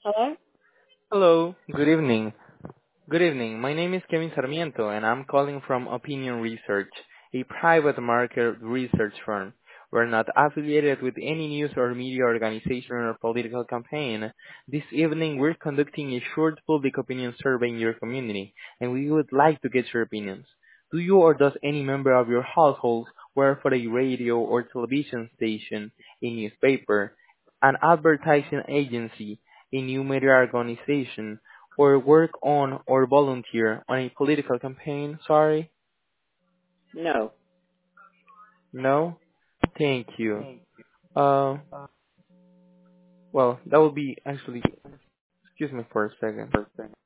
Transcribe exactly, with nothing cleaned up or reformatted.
Hello? Hello, good evening. Good evening. My name is Kevin Sarmiento, and I'm calling from Opinion Research, a private market research firm. We're not affiliated with any news or media organization or political campaign. This evening, we're conducting a short public opinion survey in your community, and we would like to get your opinions. Do you or does any member of your household work for a radio or television station, a newspaper, an advertising agency, a new media organization, or work on or volunteer on a political campaign? Sorry? No. No? Thank you. Uh, well, that would be actually, excuse me for a second.